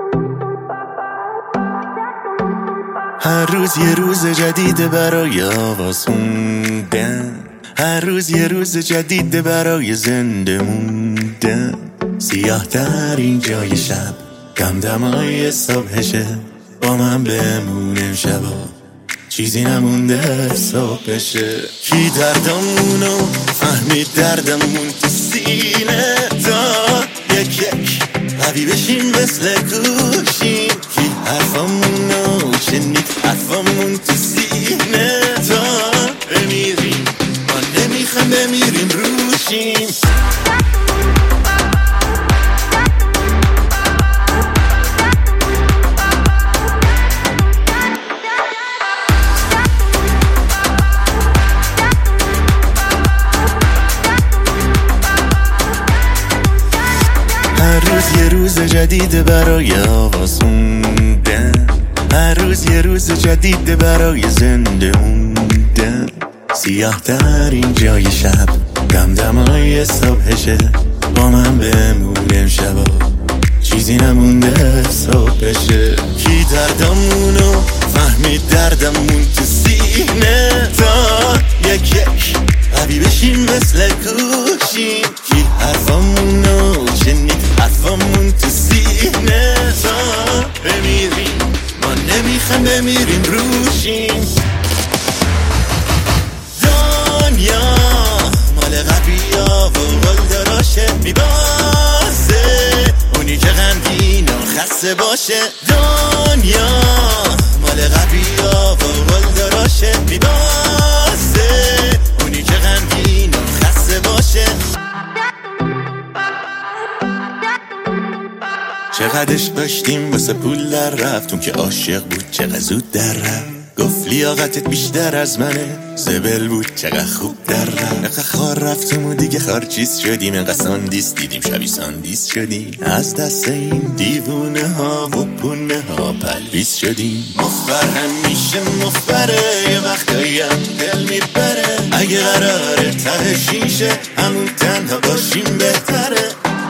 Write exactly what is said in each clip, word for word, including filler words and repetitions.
هر روز یه روز جدید برای آواز خوندن، هر روز یه روز جدید برای زنده موندن. سیاه در این جای شب دمدمای صبحشه، با من بمونه شبا چیزی نمونده صبح بشه. کی دردمونو فهمید دردمون تو سینه تا یک یک قوی بشیم مثل گوشیم. کی حرفمونو شنید حرفمون تو سینه تا بمیریم، ما نمیخوایم بمیریم روشیم. هر روز یه روز جدید برای آواز خوندن، هر روز یه روز جدید برای زنده موندن. سیاه در این جای شب دمدمای صبحشه، با من بمونه شبا چیزی نمونده صبح بشه. کی دردمونو فهمید دردمون تو سینه تا یک یک قوی بشیم مثل گوشیم. کی حرفمونو شنید حرفمون تو سینه تا بمیریم، ما نمیخوایم بمیریم روشیم. دنیا مال قویا و قلدراشه، میبازه اونی که غمگین و خسته باشه. دنیا مال قویا و قلدراشه، میبازه اونی که غمگین و خسته باشه. چقدرش داشتیم واسه پول در رفتون که عاشق بود چقدر زود در رفت. گفت لیاقتت بیشتر از منه، زبل بود چقدر خوب در رفت. نقه خار رفتم و دیگه خارچیز شدیم، انقدر ساندیس دیدیم شبی ساندیس شدیم. از دست این دیوونه ها و پونه ها پلویز شدیم. مفبر همیشه مفبره، یه وقتایی هم دل میبره. اگه قراره ته شیشه همون تنها باشیم بهتره.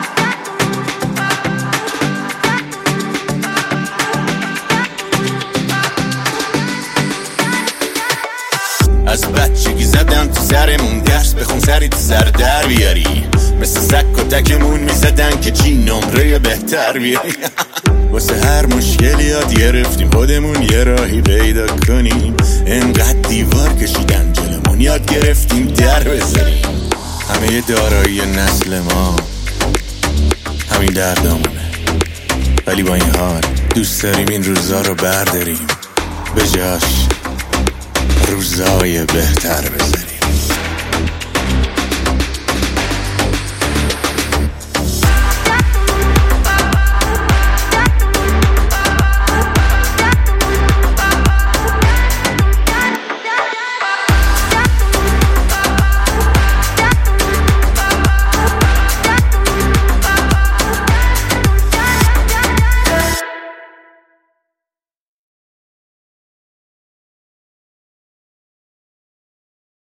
از بچگی زدن تو سرمون درس بخون سری تو سر در بیاری. مثل سک و تکمون میزدن که چی نمره بهتر بیاری. واسه هر مشکلی یاد گرفتیم خودمون یه راهی پیدا کنیم. انقدر دیوار کشیدن جلمون یاد گرفتیم در بذاریم. همه دارایی نسل ما همین دردامونه، ولی با این حال دوست داریم این روزا رو برداریم، به جاش روزای بهتر بذاریم.